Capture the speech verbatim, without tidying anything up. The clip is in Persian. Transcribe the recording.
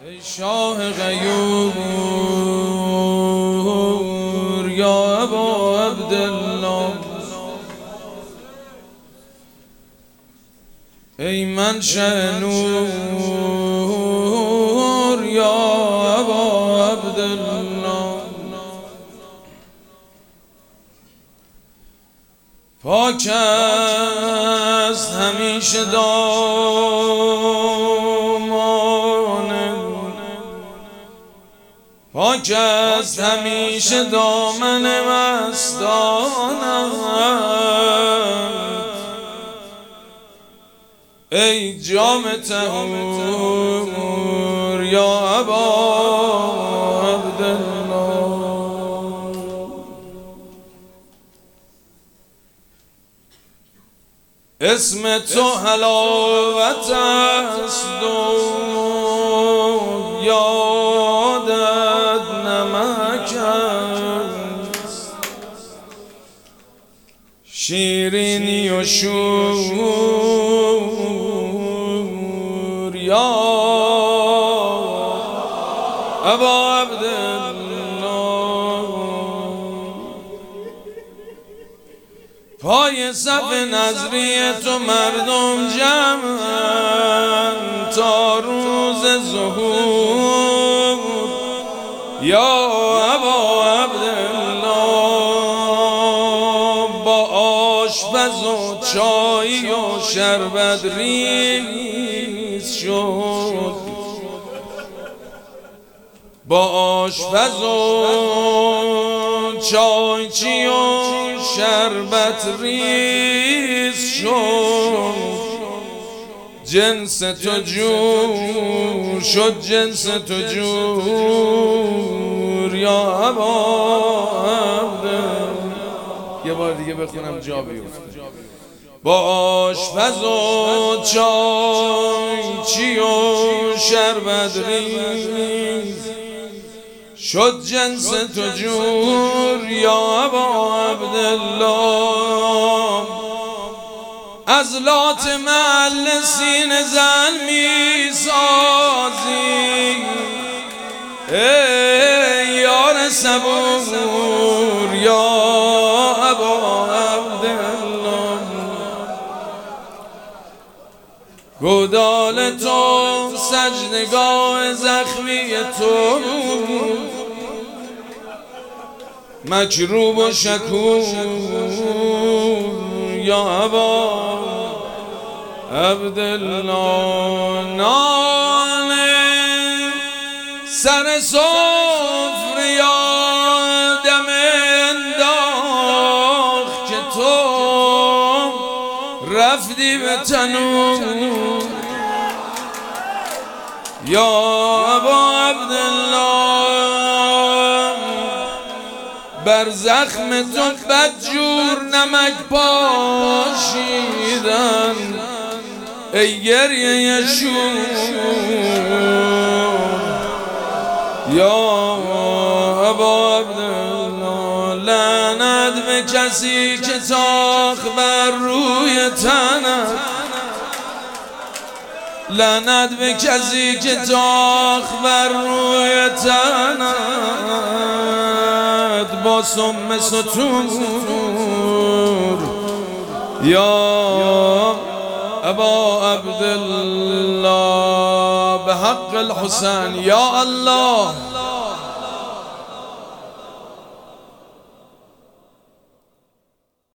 ای شاه غیور یا ابا عبدالله، ای منشأ نور یا ابا عبدالله، پاک است همیشه دامان، پاک است همیشه دامن مستانت، ای جام طهور یا ابا عبدالله، اسم تو حلاوت است و یادت نمک است، شیرینی و شور یا ابا عبدالله، پای صف نظری تو مردم جمعن تا روز ظهور یا ابا عبدالله، با آشپز و چای و شربت ریز شد، با آشپز و چای چی و شربت ریز شد، جنس تو جور شد، جنس تو جور یا ابا عبدالله. یه بار دیگه بخونم جا بیفته. با آشپز و چای چی و شربت ریز شد، جنس تو جور یا ابا عبدالله، از لات محل سینه زن می سازی ای یار صبور یا ابا عبدالله، گودال تو سجدگاه زخمی تو مکروب و شکور یا ابا عبدالله، نان سر سفره یادم انداخت که تو رفتی به تنور یا ابا عبدالله، بر زخم تو بدجور نمک پاشیدن ای گریه شور یا ابا عبدالله، لعنت به کسی که تاخ بر روی تنت، لعنت به کسی که تاخ بر روی تنت، با سم ستور یا ابا عبدالله، به حق الحسین یا الله.